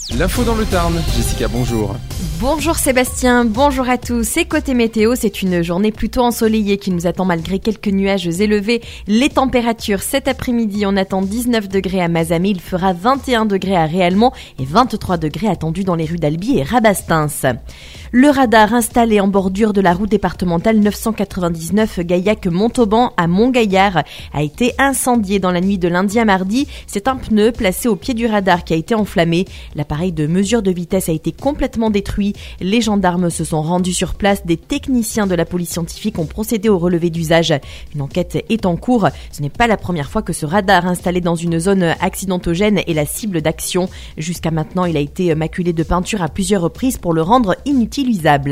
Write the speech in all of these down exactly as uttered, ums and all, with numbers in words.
L'info dans le Tarn, Jessica, bonjour. Bonjour Sébastien, bonjour à tous. Et côté météo, c'est une journée plutôt ensoleillée qui nous attend malgré quelques nuages élevés. Les températures, cet après-midi, on attend dix-neuf degrés à Mazamet, il fera vingt et un degrés à Réalmont et vingt-trois degrés attendus dans les rues d'Albi et Rabastens. Le radar installé en bordure de la route départementale neuf cent quatre-vingt-dix-neuf Gaillac-Montauban à Montgaillard a été incendié dans la nuit de lundi à mardi. C'est un pneu placé au pied du radar qui a été enflammé. L'appareil de mesure de vitesse a été complètement détruit. Les gendarmes se sont rendus sur place. Des techniciens de la police scientifique ont procédé au relevé d'usage. Une enquête est en cours. Ce n'est pas la première fois que ce radar installé dans une zone accidentogène est la cible d'action. Jusqu'à maintenant, il a été maculé de peinture à plusieurs reprises pour le rendre inutilisable.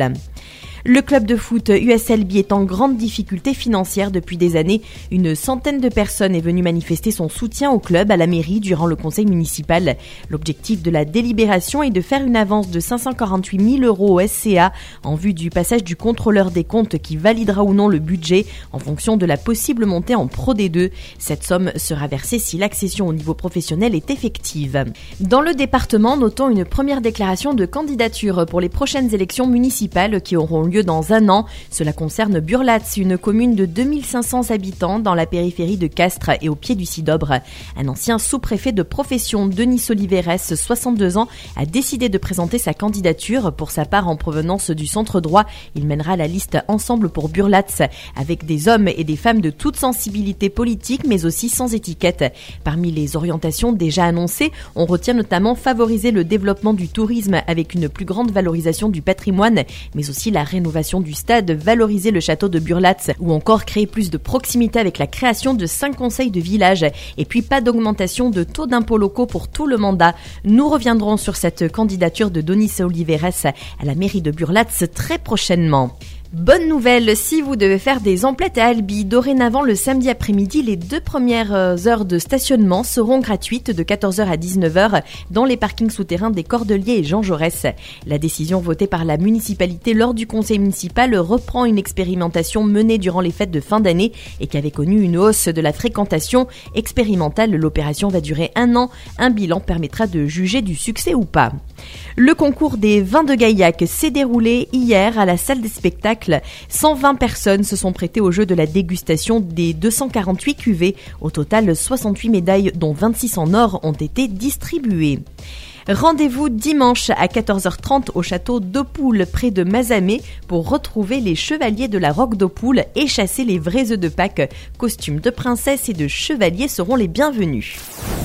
Le club de foot U S L B est en grande difficulté financière depuis des années. Une centaine de personnes est venue manifester son soutien au club à la mairie durant le conseil municipal. L'objectif de la délibération est de faire une avance de cinq cent quarante-huit mille euros au S C A en vue du passage du contrôleur des comptes qui validera ou non le budget en fonction de la possible montée en Pro D deux. Cette somme sera versée si l'accession au niveau professionnel est effective. Dans le département, notons une première déclaration de candidature pour les prochaines élections municipales qui auront lieu dans un an. Cela concerne Burlatz, une commune de deux mille cinq cents habitants dans la périphérie de Castres et au pied du Cidobre. Un ancien sous-préfet de profession, Denis Oliveres, soixante-deux ans, a décidé de présenter sa candidature. Pour sa part, en provenance du centre droit, il mènera la liste Ensemble pour Burlatz, avec des hommes et des femmes de toute sensibilité politique, mais aussi sans étiquette. Parmi les orientations déjà annoncées, on retient notamment favoriser le développement du tourisme avec une plus grande valorisation du patrimoine, mais aussi la rénovation du stade, valoriser le château de Burlatz ou encore créer plus de proximité avec la création de cinq conseils de village. Et puis pas d'augmentation de taux d'impôts locaux pour tout le mandat. Nous reviendrons sur cette candidature de Denis Oliveres à la mairie de Burlatz très prochainement. Bonne nouvelle, si vous devez faire des emplettes à Albi, dorénavant le samedi après-midi, les deux premières heures de stationnement seront gratuites de quatorze heures à dix-neuf heures dans les parkings souterrains des Cordeliers et Jean Jaurès. La décision votée par la municipalité lors du conseil municipal reprend une expérimentation menée durant les fêtes de fin d'année et qui avait connu une hausse de la fréquentation expérimentale. L'opération va durer un an. Un bilan permettra de juger du succès ou pas. Le concours des vins de Gaillac s'est déroulé hier à la salle des spectacles. cent vingt personnes se sont prêtées au jeu de la dégustation des deux cent quarante-huit cuvées. Au total, soixante-huit médailles, dont vingt-six en or, ont été distribuées. Rendez-vous dimanche à quatorze heures trente au château d'Opoul près de Mazamet pour retrouver les chevaliers de la Roque d'Opoul et chasser les vrais œufs de Pâques. Costumes de princesse et de chevalier seront les bienvenus.